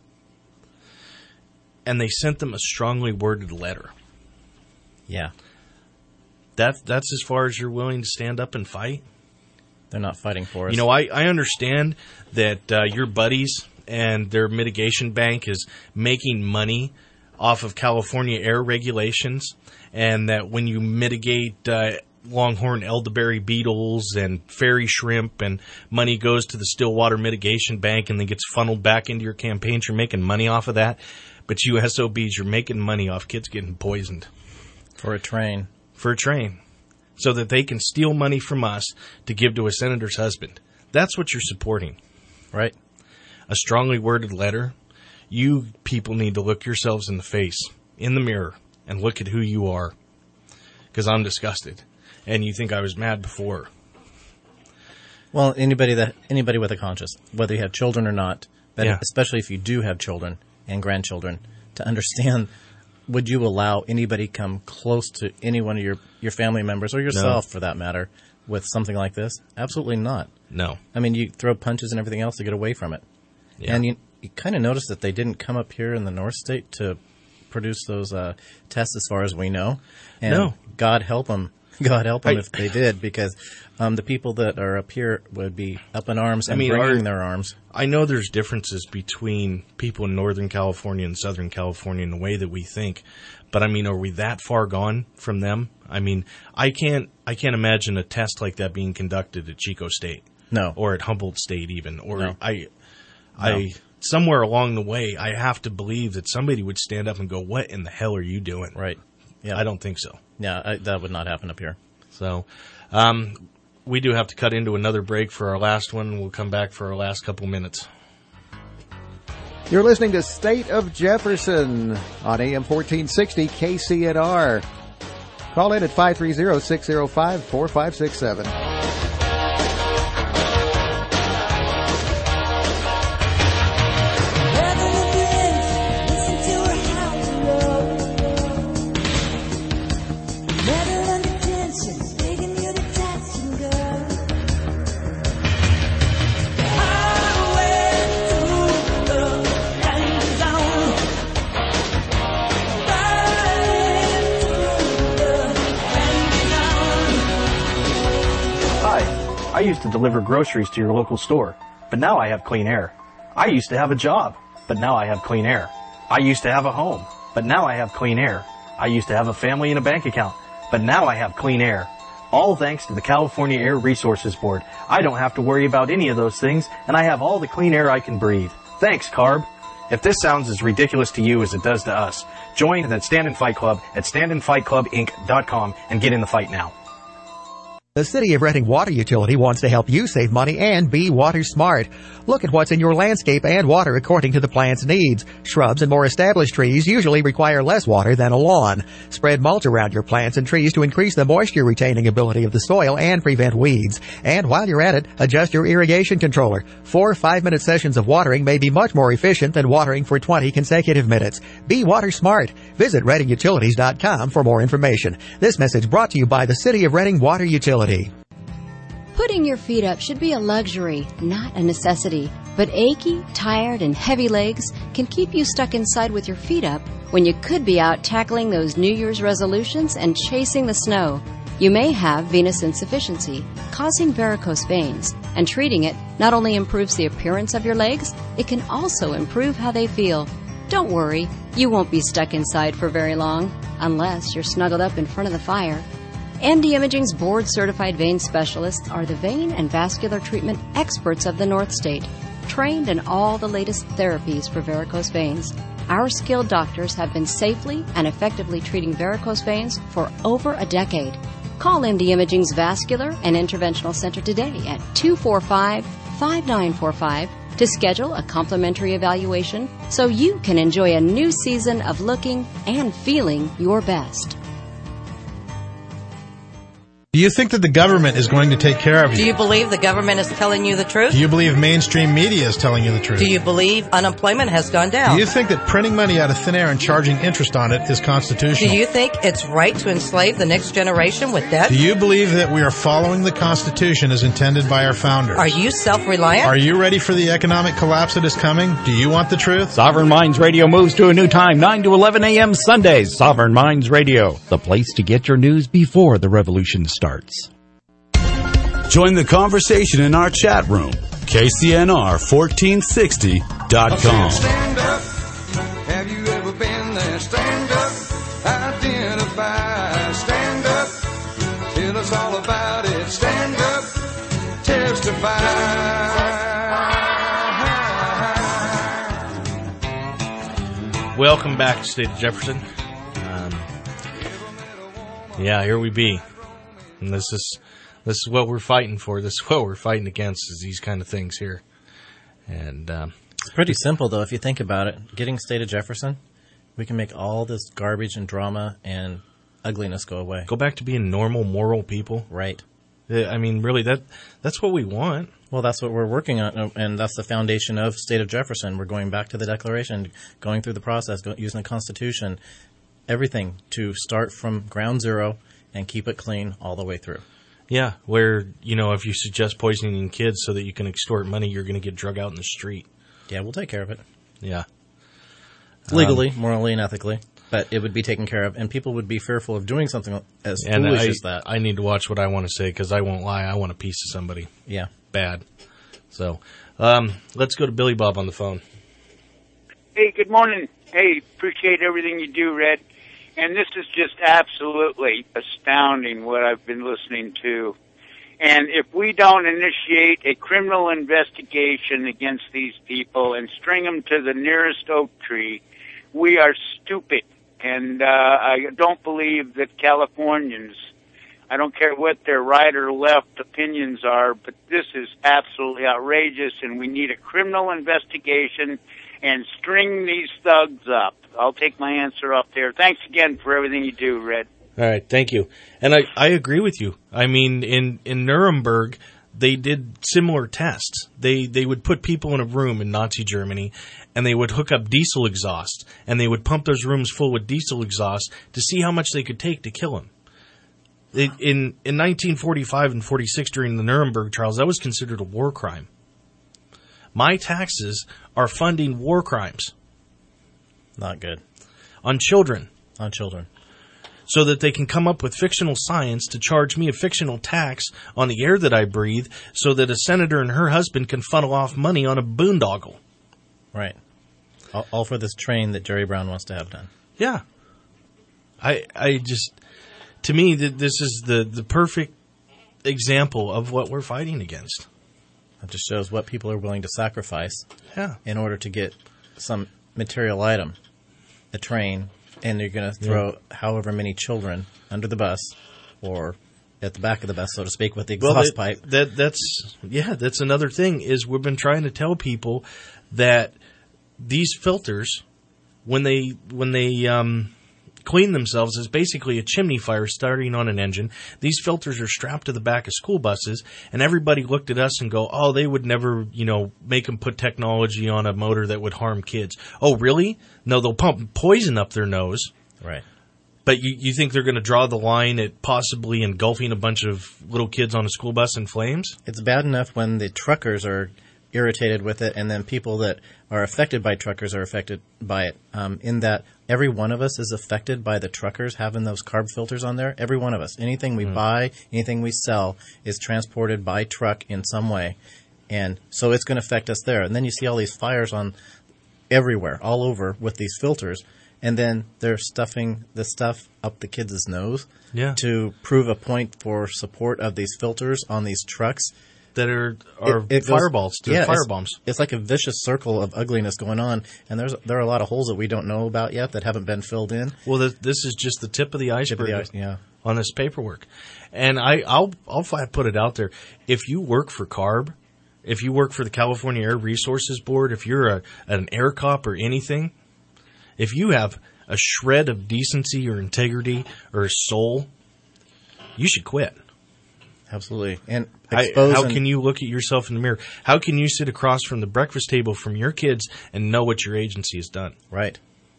And they sent them a strongly worded letter. Yeah. That, that's as far as you're willing to stand up and fight? They're not fighting for us. You know, I, I understand that uh, your buddies and their mitigation bank is making money off of California air regulations, and that when you mitigate uh, longhorn elderberry beetles and fairy shrimp and money goes to the Stillwater Mitigation Bank and then gets funneled back into your campaigns, you're making money off of that. But you S O Bs, you're making money off kids getting poisoned. For a train. For a train. So that they can steal money from us to give to a senator's husband. That's what you're supporting. Right. A strongly worded letter. You people need to look yourselves in the face, in the mirror, and look at who you are. because I'm disgusted. And you think I was mad before. Well, anybody that anybody with a conscience, whether you have children or not, but Yeah. especially if you do have children and grandchildren, to understand, would you allow anybody come close to any one of your, your family members or yourself, No. for that matter, with something like this? Absolutely not. No. I mean, you throw punches and everything else to get away from it. Yeah. And you, you kind of notice that they didn't come up here in the North State to produce those uh, tests, as far as we know. And No. God help them. God help them I- if they did, because um, the people that are up here would be up in arms and I mean, bringing our- their arms. I know there's differences between people in Northern California and Southern California in the way that we think, but I mean, are we that far gone from them? I mean, I can't, I can't imagine a test like that being conducted at Chico State. No. Or at Humboldt State even. Or No. I, I, somewhere along the way, I have to believe that somebody would stand up and go, what in the hell are you doing? Right. Yeah. I don't think so. Yeah, I, that would not happen up here. So, um, we do have to cut into another break for our last one. We'll come back for our last couple minutes. You're listening to State of Jefferson on A M fourteen sixty K C N R. Call in at five three zero, six zero five, four five six seven. I used to deliver groceries to your local store, but now I have clean air. I used to have a job, but now I have clean air. I used to have a home, but now I have clean air. I used to have a family and a bank account, but now I have clean air. All thanks to the California Air Resources Board. I don't have to worry about any of those things, and I have all the clean air I can breathe. Thanks, CARB. If this sounds as ridiculous to you as it does to us, join the Stand and Fight Club at stand and fight club inc dot com and get in the fight now. The City of Reading Water Utility wants to help you save money and be water smart. Look at what's in your landscape and water according to the plant's needs. Shrubs and more established trees usually require less water than a lawn. Spread mulch around your plants and trees to increase the moisture retaining ability of the soil and prevent weeds. And while you're at it, adjust your irrigation controller. Four five-minute sessions of watering may be much more efficient than watering for twenty consecutive minutes. Be water smart. Visit reading utilities dot com for more information. This message brought to you by the City of Reading Water Utility. Putting your feet up should be a luxury, not a necessity. But achy, tired, and heavy legs can keep you stuck inside with your feet up when you could be out tackling those New Year's resolutions and chasing the snow. You may have venous insufficiency, causing varicose veins, and treating it not only improves the appearance of your legs, it can also improve how they feel. Don't worry, you won't be stuck inside for very long, unless you're snuggled up in front of the fire. N D Imaging's board-certified vein specialists are the vein and vascular treatment experts of the North State, trained in all the latest therapies for varicose veins. Our skilled doctors have been safely and effectively treating varicose veins for over a decade. Call N D Imaging's Vascular and Interventional Center today at two four five, five nine four five to schedule a complimentary evaluation so you can enjoy a new season of looking and feeling your best. Do you think that the government is going to take care of Do you? you believe the government is telling you the truth? Do you believe mainstream media is telling you the truth? Do you believe unemployment has gone down? Do you think that printing money out of thin air and charging interest on it is constitutional? Do you think it's right to enslave the next generation with debt? Do you believe that we are following the Constitution as intended by our founders? Are you self-reliant? Are you ready for the economic collapse that is coming? Do you want the truth? Sovereign Minds Radio moves to a new time, nine to eleven a.m. Sundays. Sovereign Minds Radio, the place to get your news before the revolution starts. Join the conversation in our chat room, K C N R fourteen sixty dot com. Stand up. Have you ever been there? Stand up. Identify. Stand up. Tell us all about it. Stand up. Testify. Welcome back to State of Jefferson. Um, yeah, here we be. And this is this is what we're fighting for. This is what we're fighting against, is these kind of things here. And um, it's pretty simple, though, if you think about it. Getting State of Jefferson, we can make all this garbage and drama and ugliness go away. Go back to being normal, moral people. Right. I mean, really, that that's what we want. Well, that's what we're working on, and that's the foundation of State of Jefferson. We're going back to the Declaration, going through the process, go, using the Constitution, everything to start from ground zero and keep it clean all the way through. Yeah, where, you know, if you suggest poisoning kids so that you can extort money, you're going to get drug out in the street. Yeah, we'll take care of it. Yeah. Legally, Um, morally, and ethically. But it would be taken care of, and people would be fearful of doing something as and foolish I, as that. I need to watch what I want to say, because I won't lie. I want a piece of somebody. Yeah. Bad. So, um, let's go to Billy Bob on the phone. Hey, good morning. Hey, appreciate everything you do, Red. And this is just absolutely astounding what I've been listening to. And if we don't initiate a criminal investigation against these people and string them to the nearest oak tree, we are stupid. And uh, I don't believe that Californians, I don't care what their right or left opinions are, but this is absolutely outrageous, and we need a criminal investigation and string these thugs up. I'll take my answer up there. Thanks again for everything you do, Red. All right, thank you. And I, I agree with you. I mean, in, in Nuremberg, they did similar tests. They they would put people in a room in Nazi Germany, and they would hook up diesel exhaust, and they would pump those rooms full with diesel exhaust to see how much they could take to kill them. It, in in nineteen forty-five and forty-six, during the Nuremberg trials, that was considered a war crime. My taxes are funding war crimes. Not good. On children. On children. So that they can come up with fictional science to charge me a fictional tax on the air that I breathe, so that a senator and her husband can funnel off money on a boondoggle. Right. All, all for this train that Jerry Brown wants to have done. Yeah. I I just, to me, th- this is the, the perfect example of what we're fighting against. It just shows what people are willing to sacrifice yeah. in order to get some material item, a train, and you're going to throw yeah. however many children under the bus or at the back of the bus, so to speak, with the exhaust well, that, pipe. That that's yeah, that's another thing, is we've been trying to tell people that these filters, when they when they um, clean themselves, is basically a chimney fire starting on an engine. These filters are strapped to the back of school buses, and everybody looked at us and go, "Oh, they would never, you know, make them put technology on a motor that would harm kids." Oh, really? No, they'll pump poison up their nose. Right. But you, you think they're going to draw the line at possibly engulfing a bunch of little kids on a school bus in flames? It's bad enough when the truckers are irritated with it, and then people that are affected by truckers are affected by it. Um, in that every one of us is affected by the truckers having those carb filters on there. Every one of us. Anything we mm. buy, anything we sell is transported by truck in some way. And so it's going to affect us there. And then you see all these fires on everywhere, all over, with these filters. And then they're stuffing the stuff up the kids' nose yeah. to prove a point for support of these filters on these trucks. That are are it, it fireballs, goes, yeah, firebombs. It's, it's like a vicious circle of ugliness going on, and there's there are a lot of holes that we don't know about yet that haven't been filled in. Well, the, this is just the tip of the iceberg of the ice, yeah. on this paperwork. And I, I'll I'll flat put it out there. If you work for CARB, if you work for the California Air Resources Board, if you're a, an air cop or anything, if you have a shred of decency or integrity or soul, you should quit. Absolutely. And I, how can you look at yourself in the mirror? How can you sit across from the breakfast table from your kids and know what your agency has done? Right.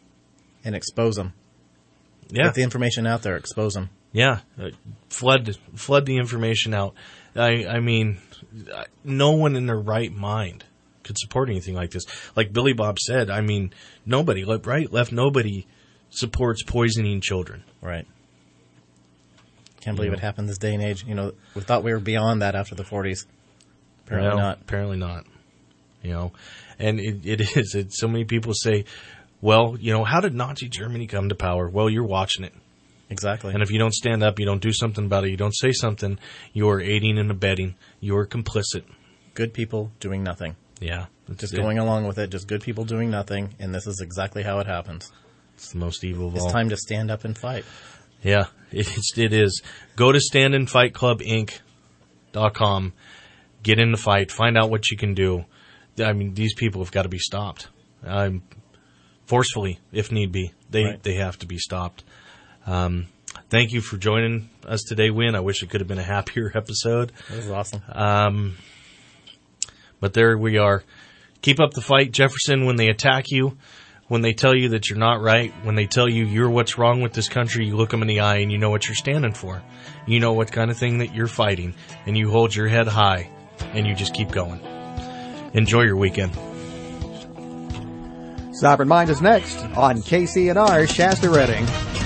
And expose them. Yeah. Get the information out there. Expose them. Yeah. Uh, flood, flood the information out. I, I mean, no one in their right mind could support anything like this. Like Billy Bob said, I mean, nobody, right, left, nobody supports poisoning children. Right. Can't believe you know. it happened this day and age. You know, we thought we were beyond that after the forties. Apparently no, not. Apparently not. You know, and it, it is. It, so many people say, well, you know, how did Nazi Germany come to power? Well, you're watching it. Exactly. And if you don't stand up, you don't do something about it, you don't say something, you're aiding and abetting. You're complicit. Good people doing nothing. Yeah. Just going it. along with it. Just good people doing nothing. And this is exactly how it happens. It's the most evil of all. It's time to stand up and fight. Yeah, it, it is. Go to stand and fight club inc dot com. Get in the fight. Find out what you can do. I mean, these people have got to be stopped. Um, forcefully, if need be. They right. they have to be stopped. Um, thank you for joining us today, Win. I wish it could have been a happier episode. That was awesome. Um, but there we are. Keep up the fight, Jefferson. When they attack you, when they tell you that you're not right, when they tell you you're what's wrong with this country, you look them in the eye and you know what you're standing for. You know what kind of thing that you're fighting, and you hold your head high, and you just keep going. Enjoy your weekend. Sovereign Mind is next on K C N R Shasta Redding.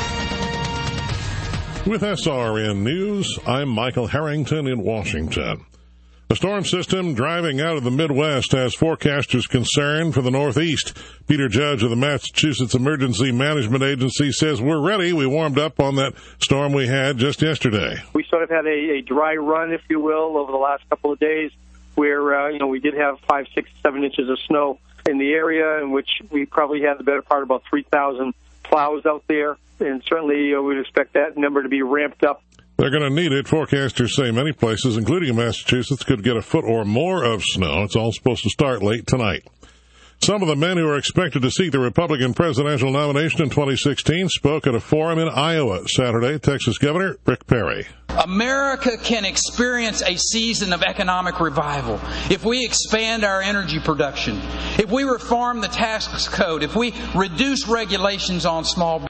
With S R N News, I'm Michael Harrington in Washington. A storm system driving out of the Midwest has forecasters concerned for the Northeast. Peter Judge of the Massachusetts Emergency Management Agency says we're ready. We warmed up on that storm we had just yesterday. We sort of had a, a dry run, if you will, over the last couple of days where, uh, you know, we did have five, six, seven inches of snow in the area, in which we probably had the better part of about three thousand plows out there. And certainly uh, we'd expect that number to be ramped up. They're going to need it. Forecasters say many places, including Massachusetts, could get a foot or more of snow. It's all supposed to start late tonight. Some of the men who are expected to seek the Republican presidential nomination in twenty sixteen spoke at a forum in Iowa Saturday. Texas Governor Rick Perry. America can experience a season of economic revival if we expand our energy production, if we reform the tax code, if we reduce regulations on small